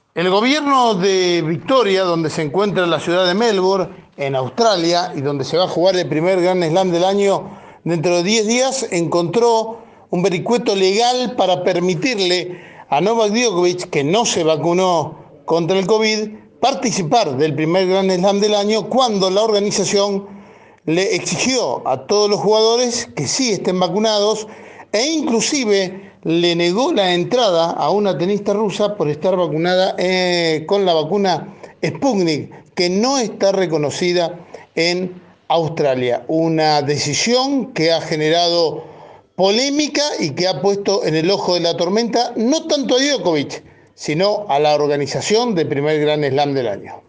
El gobierno de Victoria, donde se encuentra la ciudad de Melbourne, en Australia, y donde se va a jugar el primer Grand Slam del año dentro de 10 días, encontró un vericueto legal para permitirle a Novak Djokovic, que no se vacunó contra el COVID, participar del primer Grand Slam del año cuando la organización le exigió a todos los jugadores que sí estén vacunados e inclusive le negó la entrada a una tenista rusa por estar vacunada con la vacuna Sputnik, que no está reconocida en Australia. Una decisión que ha generado polémica y que ha puesto en el ojo de la tormenta no tanto a Djokovic, sino a la organización del primer Grand Slam del año.